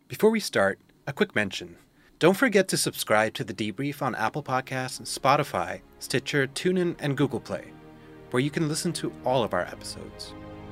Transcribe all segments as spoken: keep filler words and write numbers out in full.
Before we start, a quick mention. Don't forget to subscribe to The Debrief on Apple Podcasts, Spotify, Stitcher, TuneIn, and Google Play, where you can listen to all of our episodes.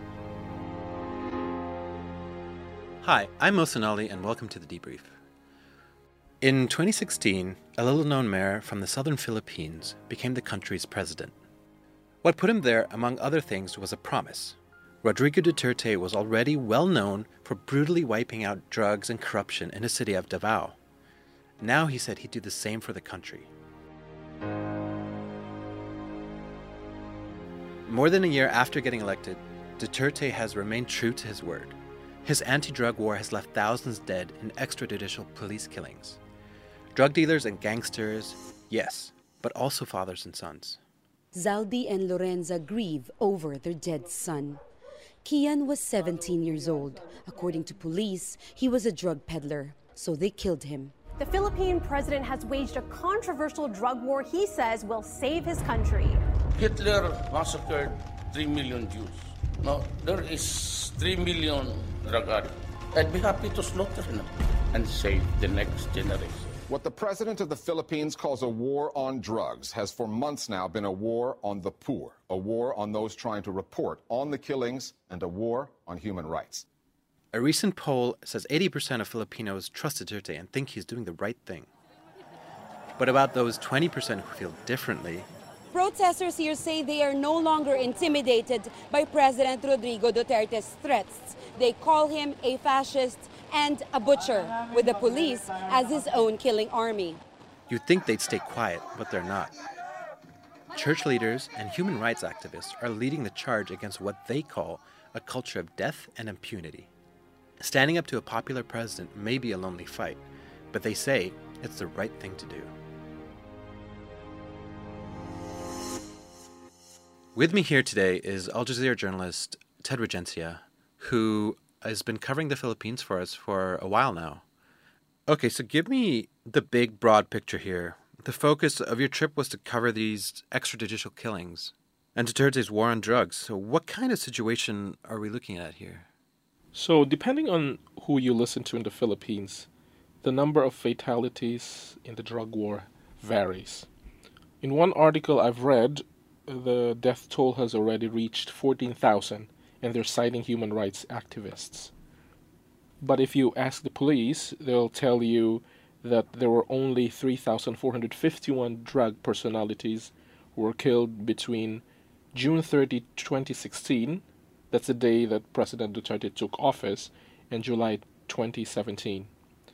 Hi, I'm Mohsen Ali, and welcome to The Debrief. In twenty sixteen, a little-known mayor from the southern Philippines became the country's president. What put him there, among other things, was a promise. Rodrigo Duterte was already well known for brutally wiping out drugs and corruption in his city of Davao. Now he said he'd do the same for the country. More than a year after getting elected, Duterte has remained true to his word. His anti-drug war has left thousands dead in extrajudicial police killings. Drug dealers and gangsters, yes, but also fathers and sons. Zaldi and Lorenza grieve over their dead son. Kian was seventeen years old. According to police, he was a drug peddler, so they killed him. The Philippine president has waged a controversial drug war he says will save his country. Hitler massacred three million Jews. Now, there is three million drug addicts. I'd be happy to slaughter them and save the next generation. What the president of the Philippines calls a war on drugs has for months now been a war on the poor, a war on those trying to report on the killings, and a war on human rights. A recent poll says eighty percent of Filipinos trust Duterte and think he's doing the right thing. But about those twenty percent who feel differently, Protesters here say they are no longer intimidated by President Rodrigo Duterte's threats. They call him a fascist and a butcher, with the police as his own killing army. you'd think they'd stay quiet, but they're not. Church leaders and human rights activists are leading the charge against what they call a culture of death and impunity. Standing up to a popular president may be a lonely fight, but they say it's the right thing to do. With me here today is Al Jazeera journalist Ted Regencia, who has been covering the Philippines for us for a while now. Okay, so give me the big, broad picture here. The focus of your trip was to cover these extrajudicial killings and Duterte's war on drugs. So what kind of situation are we looking at here? So depending on who you listen to in the Philippines, the number of fatalities in the drug war varies. In one article I've read, the death toll has already reached fourteen thousand, and they're citing human rights activists. But if you ask the police, they'll tell you that there were only three thousand four hundred fifty-one drug personalities who were killed between June thirtieth, twenty sixteen, that's the day that President Duterte took office, and July twenty seventeen.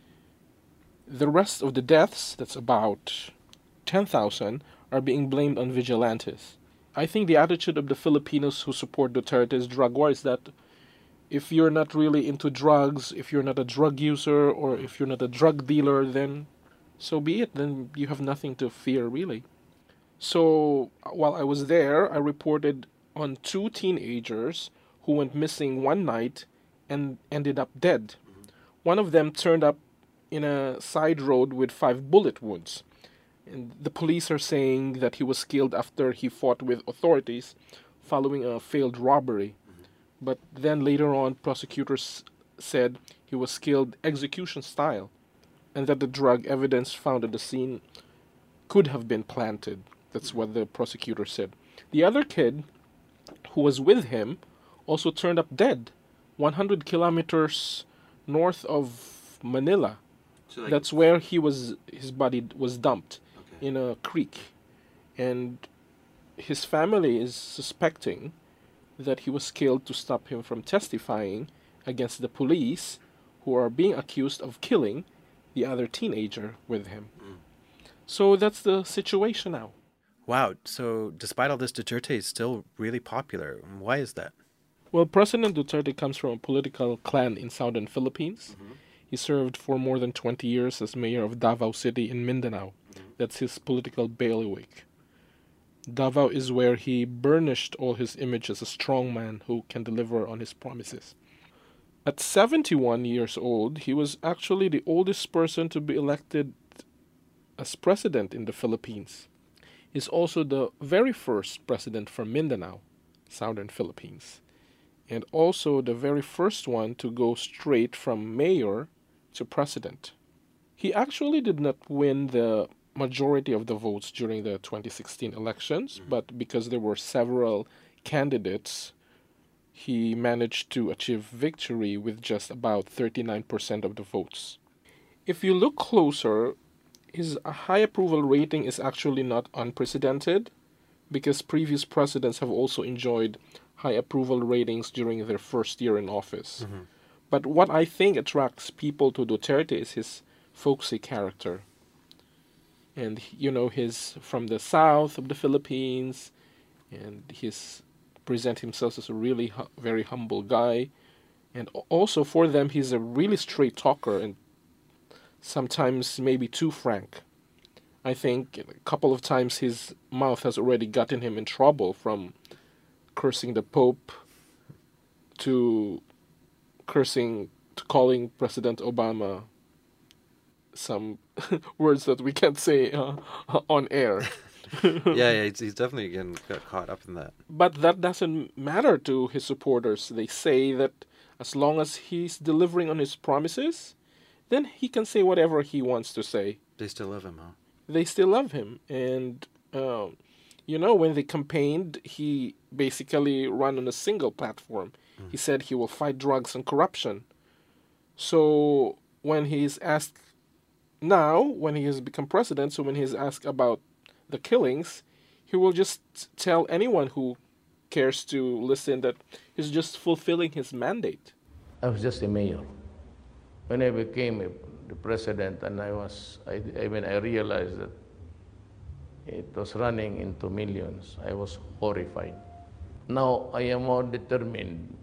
The rest of the deaths, that's about ten thousand, are being blamed on vigilantes. I think the attitude of the Filipinos who support Duterte's drug war is that if you're not really into drugs, if you're not a drug user, or if you're not a drug dealer, then so be it. Then you have nothing to fear, really. So while I was there, I reported on two teenagers who went missing one night and ended up dead. Mm-hmm. One of them turned up in a side road with five bullet wounds. And the police are saying that he was killed after he fought with authorities following a failed robbery. Mm-hmm. But then later on, prosecutors said he was killed execution style, and that the drug evidence found at the scene could have been planted. That's what the prosecutor said. The other kid who was with him also turned up dead, one hundred kilometers north of Manila. So like That's where he was. His body was dumped. In a creek, and his family is suspecting that he was killed to stop him from testifying against the police who are being accused of killing the other teenager with him. Mm. So that's the situation now. Wow, so despite all this, Duterte is still really popular. Why is that? Well, President Duterte comes from a political clan in southern Philippines. Mm-hmm. He served for more than twenty years as mayor of Davao City in Mindanao. That's his political bailiwick. Davao is where he burnished all his image as a strong man who can deliver on his promises. At seventy-one years old, he was actually the oldest person to be elected as president in the Philippines. He's also the very first president from Mindanao, southern Philippines, and also the very first one to go straight from mayor to president. He actually did not win the majority of the votes during the twenty sixteen elections, mm-hmm. but because there were several candidates, he managed to achieve victory with just about thirty-nine percent of the votes. If you look closer, his high approval rating is actually not unprecedented, because previous presidents have also enjoyed high approval ratings during their first year in office. Mm-hmm. But what I think attracts people to Duterte is his folksy character. And, you know, he's from the south of the Philippines, and he's present himself as a really hu- very humble guy. And also for them, he's a really straight talker and sometimes maybe too frank. I think a couple of times his mouth has already gotten him in trouble, from cursing the Pope to cursing, to calling President Obama some words that we can't say uh, on air. yeah, yeah, he's, he's definitely getting got caught up in that. But that doesn't matter to his supporters. They say that as long as he's delivering on his promises, then he can say whatever he wants to say. They still love him, huh? They still love him. And, um, you know, when they campaigned, he basically ran on a single platform. Mm. He said he will fight drugs and corruption. So when he's asked now, when he has become president, so when he's asked about the killings, he will just tell anyone who cares to listen that he's just fulfilling his mandate. I was just a mayor. When I became a, the president, and I was, I, I when I realized that it was running into millions, I was horrified. Now I am more determined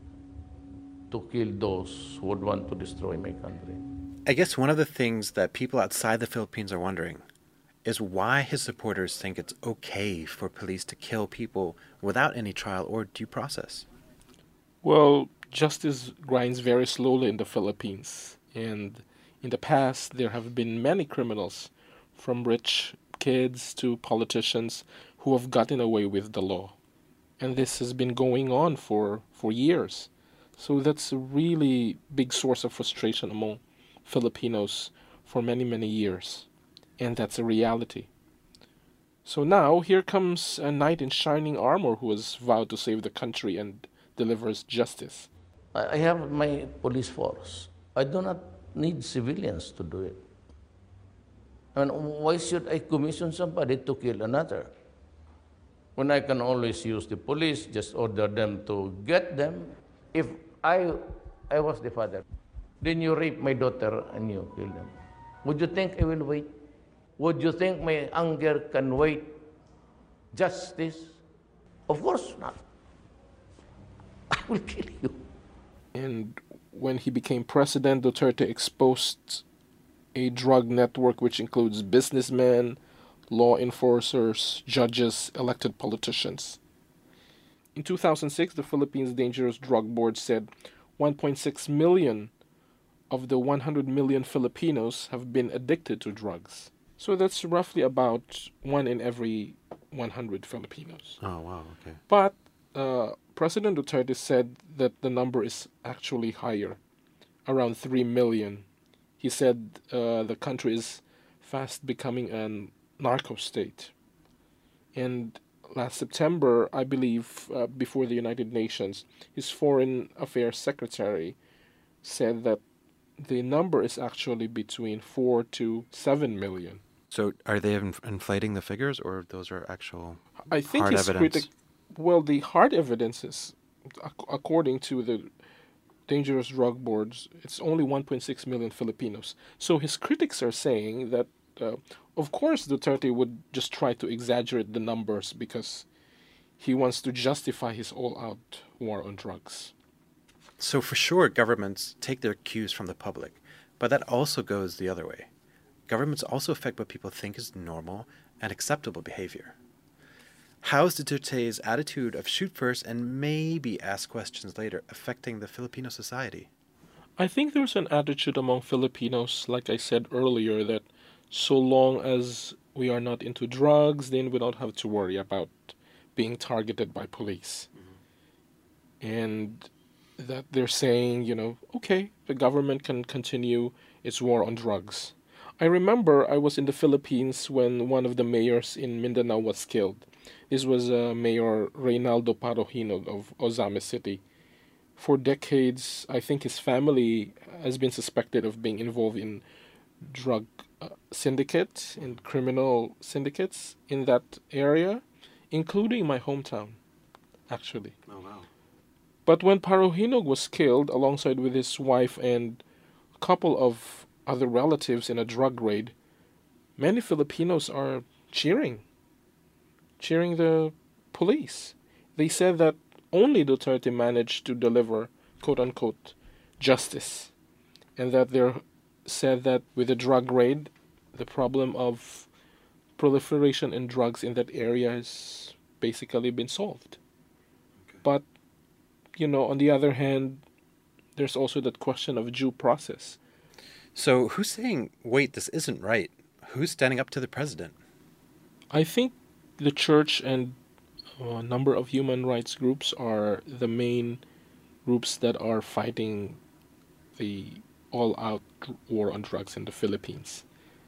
to kill those who would want to destroy my country. I guess one of the things that people outside the Philippines are wondering is why his supporters think it's okay for police to kill people without any trial or due process. Well, justice grinds very slowly in the Philippines. And in the past, there have been many criminals, from rich kids to politicians, who have gotten away with the law. And this has been going on for, for years. So that's a really big source of frustration among Filipinos for many, many years. And that's a reality. So now, here comes a knight in shining armor who has vowed to save the country and delivers justice. I have my police force. I do not need civilians to do it. And why should I commission somebody to kill another? When I can always use the police, just order them to get them. If I, I was the father, then you rape my daughter and you kill them. Would you think I will wait? Would you think my anger can wait justice? Of course not. I will kill you. And when he became president, Duterte exposed a drug network which includes businessmen, law enforcers, judges, elected politicians. In two thousand six, the Philippines Dangerous Drug Board said one point six million of the one hundred million Filipinos have been addicted to drugs. So that's roughly about one in every one hundred Filipinos. Oh, wow, okay. But uh, President Duterte said that the number is actually higher, around three million. He said uh, the country is fast becoming a narco state. And last September, I believe, uh, before the United Nations, his Foreign Affairs Secretary said that the number is actually between four to seven million. So are they inf- inflating the figures, or those are actual I think hard his evidence? Critic, well, the hard evidence is, ac- according to the Dangerous Drug Boards, it's only one point six million Filipinos. So his critics are saying that, uh, of course, Duterte would just try to exaggerate the numbers because he wants to justify his all-out war on drugs. So for sure, governments take their cues from the public, but that also goes the other way. Governments also affect what people think is normal and acceptable behavior. How is Duterte's attitude of shoot first and maybe ask questions later affecting the Filipino society? I think there's an attitude among Filipinos, like I said earlier, that so long as we are not into drugs, then we don't have to worry about being targeted by police. Mm-hmm. And that they're saying, you know, okay, the government can continue its war on drugs. I remember I was in the Philippines when one of the mayors in Mindanao was killed. This was uh, Mayor Reynaldo Parohinog of Ozame City. For decades, I think his family has been suspected of being involved in drug uh, syndicates and criminal syndicates in that area, including my hometown, actually. Oh, wow. But when Parohinog was killed alongside with his wife and a couple of other relatives in a drug raid, many Filipinos are cheering, cheering the police. They said that only Duterte managed to deliver, quote-unquote, justice, and that they said that with the drug raid, the problem of proliferation in drugs in that area has basically been solved. Okay. But, you know, on the other hand, there's also that question of due process. So who's saying, wait, this isn't right? Who's standing up to the president? I think the church and a number of human rights groups are the main groups that are fighting the all-out war on drugs in the Philippines.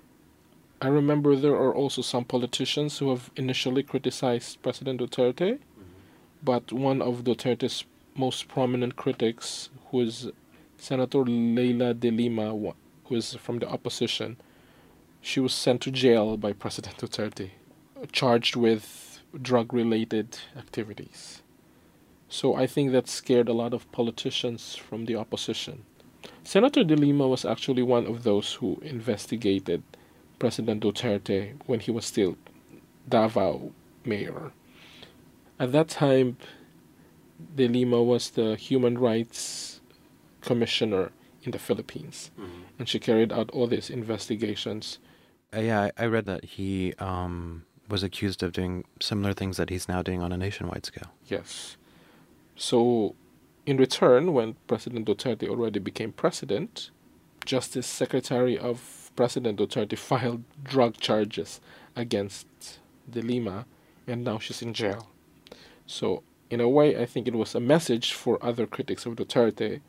I remember there are also some politicians who have initially criticized President Duterte, mm-hmm. but one of Duterte's most prominent critics, who is Senator Leila de Lima, who is from the opposition, she was sent to jail by President Duterte, charged with drug-related activities. So I think that scared a lot of politicians from the opposition. Senator de Lima was actually one of those who investigated President Duterte when he was still Davao mayor. At that time, de Lima was the Human Rights Commissioner in the Philippines, mm-hmm. and she carried out all these investigations. Uh, yeah, I, I read that he um, was accused of doing similar things that he's now doing on a nationwide scale. Yes. So, in return, when President Duterte already became president, Justice Secretary of President Duterte filed drug charges against de Lima, and now she's in jail. So, in a way, I think it was a message for other critics of Duterte,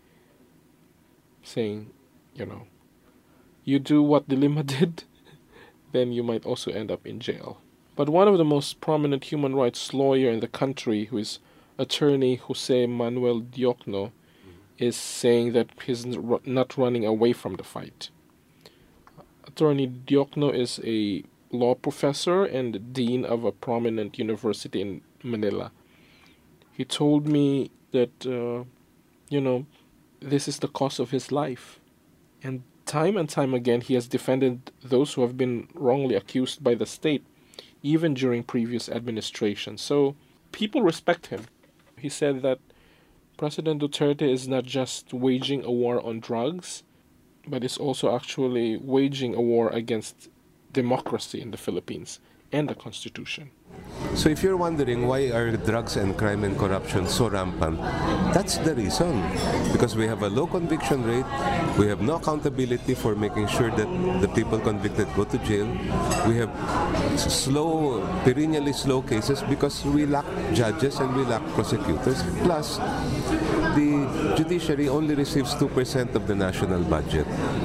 saying, you know, you do what de Lima did, then you might also end up in jail. But one of the most prominent human rights lawyer in the country, who is attorney Jose Manuel Diokno, mm-hmm. is saying that he's not running away from the fight. Attorney Diokno is a law professor and dean of a prominent university in Manila. He told me that, uh, you know, this is the cause of his life. And time and time again, he has defended those who have been wrongly accused by the state, even during previous administrations. So people respect him. He said that President Duterte is not just waging a war on drugs, but is also actually waging a war against democracy in the Philippines and the Constitution. So if you're wondering why are drugs and crime and corruption so rampant, that's the reason. Because we have a low conviction rate, we have no accountability for making sure that the people convicted go to jail, we have slow, perennially slow cases because we lack judges and we lack prosecutors. Plus, the judiciary only receives two percent of the national budget.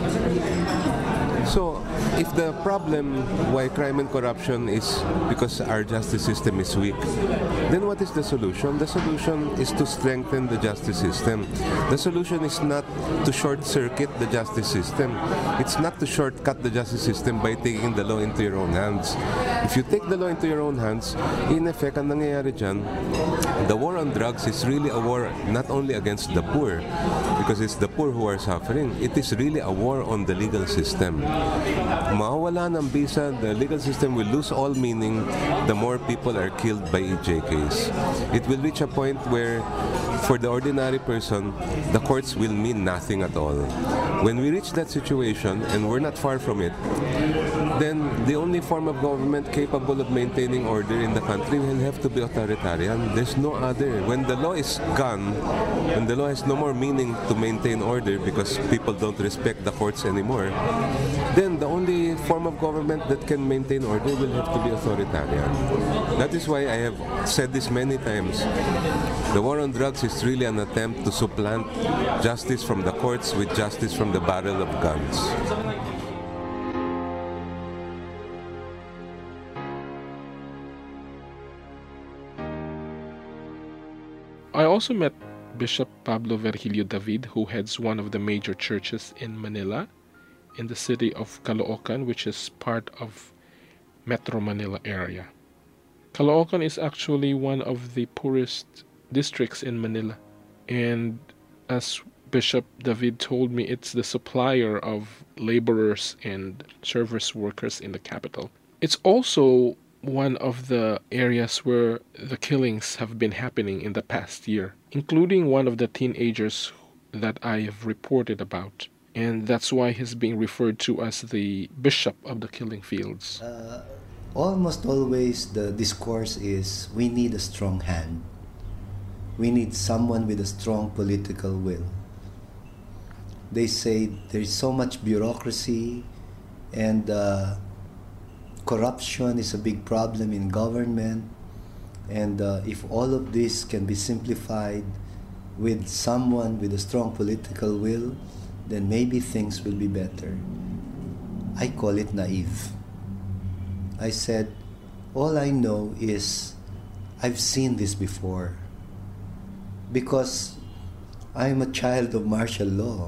So, if the problem why crime and corruption is because our justice system is weak, then what is the solution? The solution is to strengthen the justice system. The solution is not to short-circuit the justice system. It's not to shortcut the justice system by taking the law into your own hands. If you take the law into your own hands, in effect, ang nangyayari dyan, the war on drugs is really a war not only against the poor, because it's the poor who are suffering. It is really a war on the legal system. Mawawala ng bisa, the legal system will lose all meaning the more people are killed by E J Ks. It will reach a point where, for the ordinary person, the courts will mean nothing at all. When we reach that situation, and we're not far from it, then the only form of government capable of maintaining order in the country will have to be authoritarian. There's no other. When the law is gone, when the law has no more meaning to maintain order because people don't respect the courts anymore, then the only form of government that can maintain order will have to be authoritarian. That is why I have said this many times. The war on drugs is really an attempt to supplant justice from the courts with justice from the barrel of guns. I also met Bishop Pablo Virgilio David, who heads one of the major churches in Manila, in the city of Caloocan, which is part of Metro Manila area. Caloocan is actually one of the poorest districts in Manila, and as Bishop David told me, it's the supplier of laborers and service workers in the capital. It's also one of the areas where the killings have been happening in the past year, including one of the teenagers that I have reported about. And that's why he's being referred to as the bishop of the killing fields. Uh, almost always the discourse is, we need a strong hand. We need someone with a strong political will. They say there's so much bureaucracy and uh, corruption is a big problem in government, and uh, if all of this can be simplified with someone with a strong political will, then maybe things will be better. I call it naive. I said, all I know is I've seen this before because I'm a child of martial law.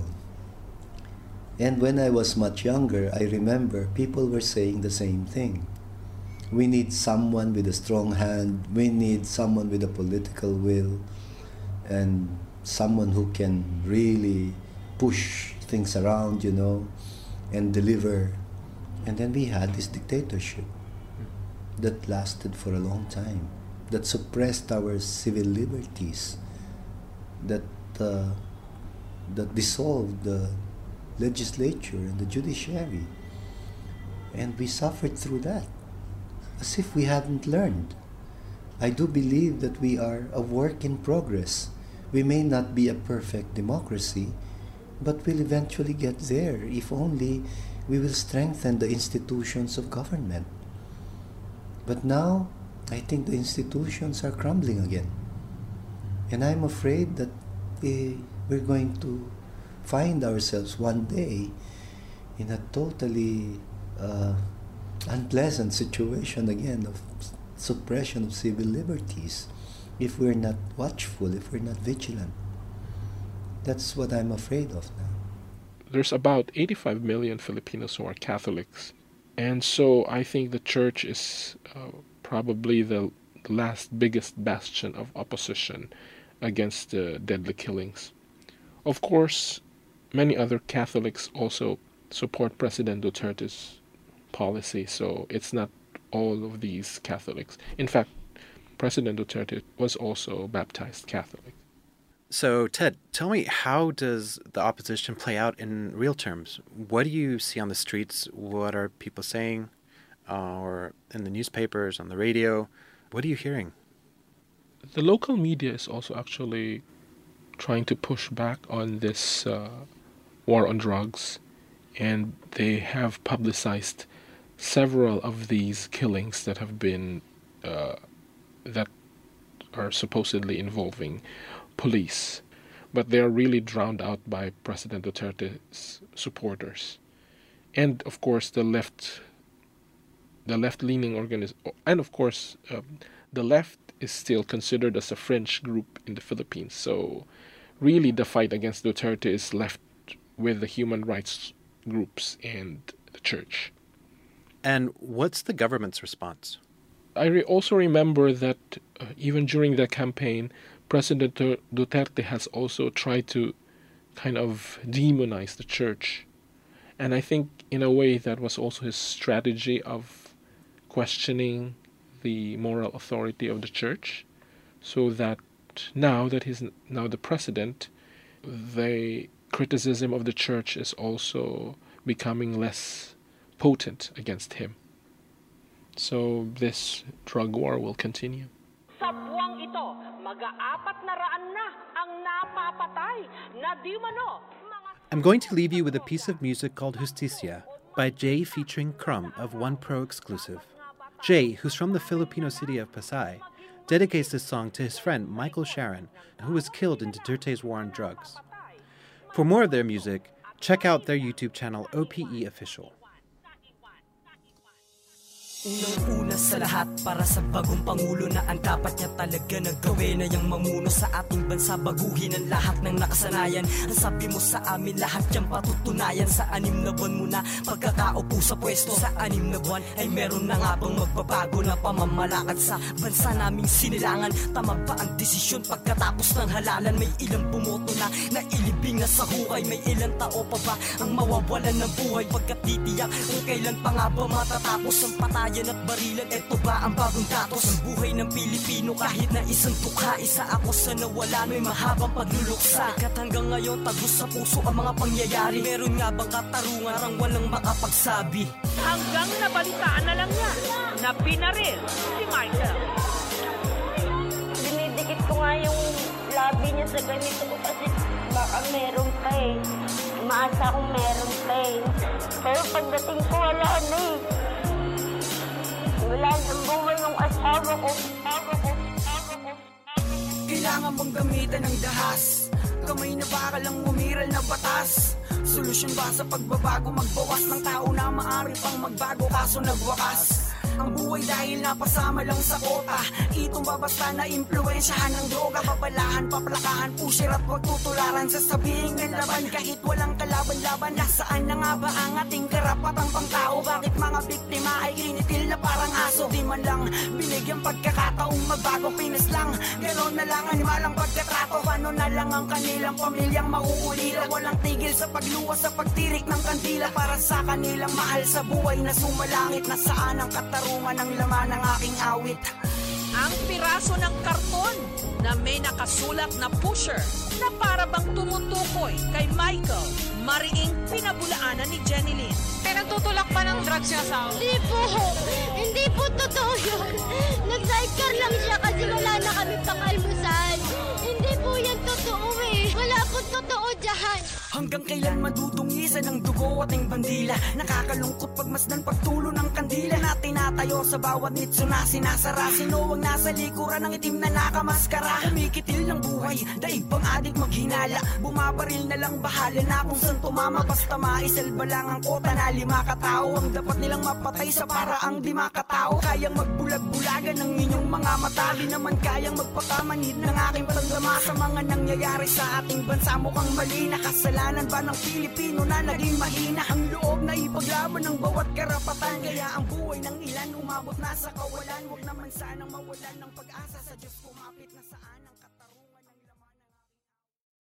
And when I was much younger, I remember people were saying the same thing. We need someone with a strong hand. We need someone with a political will and someone who can really push things around, you know, and deliver. And then we had this dictatorship that lasted for a long time, that suppressed our civil liberties, that, uh, that dissolved the legislature and the judiciary, and we suffered through that as if we hadn't learned. I do believe that we are a work in progress. We may not be a perfect democracy, but we'll eventually get there if only we will strengthen the institutions of government. But now I think the institutions are crumbling again, and I'm afraid that eh, we're going to find ourselves one day in a totally uh, unpleasant situation again of suppression of civil liberties if we're not watchful, if we're not vigilant. That's what I'm afraid of now. There's about eighty-five million Filipinos who are Catholics, and so I think the church is uh, probably the last biggest bastion of opposition against the deadly killings. Of course, many other Catholics also support President Duterte's policy, so it's not all of these Catholics. In fact, President Duterte was also baptized Catholic. So, Ted, tell me, how does the opposition play out in real terms? What do you see on the streets? What are people saying? Uh, or in the newspapers, on the radio? What are you hearing? The local media is also actually trying to push back on this uh, war on drugs, and they have publicized several of these killings that have been uh, that are supposedly involving police, but they are really drowned out by President Duterte's supporters, and of course the left, the left-leaning organization, and of course uh, the left is still considered as a fringe group in the Philippines. So really the fight against Duterte is left with the human rights groups and the church. And what's the government's response? I re- also remember that uh, even during the campaign, President Duterte has also tried to kind of demonize the church. And I think in a way that was also his strategy of questioning the moral authority of the church, so that now that he's now the president, the criticism of the church is also becoming less potent against him. So this drug war will continue. Sa buwang ito, mag-aapat na raan na ang napapatay na di mano. I'm going to leave you with a piece of music called Justicia by Jay featuring Crumb of One Pro exclusive. Jay, who's from the Filipino city of Pasay, dedicates this song to his friend Michael Sharon, who was killed in Duterte's war on drugs. For more of their music, check out their YouTube channel O P E Official. Unang-una sa lahat para sa bagong Pangulo na ang dapat niya talaga na gawin ay ang mamuno sa ating bansa, baguhin ang lahat ng nakasanayan. Ang sabi mo sa amin lahat yan patutunayan sa anim na buwan mo na pagkakaupo sa pwesto. Sa anim na buwan ay meron na nga bang magbabago na pamamalakad sa bansa naming sinilangan. Tama ba ang desisyon pagkatapos ng halalan? May ilang bumoto na nailibing na sa hukay, may ilang tao pa ba ang mawawalan ng buhay pagkatitiyak kung kailan pa nga ba matatapos ang patayan at barilan. Eto ba ang bagong datos ng buhay ng Pilipino? Kahit na isang tukha, isa ako sa nawala, may mahabang pagluluksa. Kat hanggang ngayon tagos sa puso ang mga pangyayari. Meron nga bang katarungan parang walang makapagsabi? Hanggang nabalitaan na lang niya na binaril si Michael. Dinidikit ko nga yung labi niya sa ganito ko kasi baka meron pa eh. Maasa kong meron pa eh. Pero pagdating ko wala na eh. Wala nang buwan ng asawa ko. Kailangan bang gamitan ng dahas? Kamay na baka lang umiral na batas. Solusyon ba sa pagbabago? Magbawas ng tao na maaari pang magbago kaso nagwakas ang buhay dahil napasama lang sa kota. Itong babasta na impluensyahan ng droga, babalahan, paplakahan, pusher at wag tutularan. Sasabihin ng laban kahit walang kalaban-laban. Nasaan na nga ba ang ating karapatang pangtao? Bakit mga biktima ay kinitil na parang aso? Di man lang binigyang pagkakataong magbago. Pinas lang, gano'n na lang animalang pagkatrato. Paano na lang ang kanilang pamilyang mauulila? Walang tigil sa pagluwas sa pagtirik ng kandila para sa kanilang mahal sa buhay na sumalangit. Nasaan ang katarungan ng laman ng aking awit? Ang piraso ng karton na may nakasulat na pusher na para bang tumutukoy kay Michael, mariing pinabulaanan ni Jenny Lynn. Pinagtutulak pa ng drugs yung asawa? Hindi po. Hindi po totoo yun. Nag-sidecar lang siya kasi wala na kami pang-almusal. Hindi po yan totoo eh. Wala po totoo dyan. Hanggang kailan madudungisan ng dugo ating bandila? Nakakalungkot pagmasdan pagtulo ng kandila na tinatayo sa bawat nitso na sinasara. Sino ang nasa likuran ng itim na nakamaskara? Kumikitil ng buhay, daig pang adik maghinala. Bumabaril na lang bahala na kung saan tumama. Basta maisalba lang ang kota na lima katao ang dapat nilang mapatay sa paraang di makatao. Kayang magbulag-bulagan ng inyong mga mata. Di naman kayang magpakamanid ng aking panggama sa mga nangyayari sa ating bansa. Mukhang mali na kasalanan ba ng Pilipino na naging mahina ang loob na ipaglaban ng bawat karapatan. Kaya ang buhay ng ilan umabot na sa kawalan. Huwag naman sanang mawalan ng pag-asa sa Diyos kumapit na saan.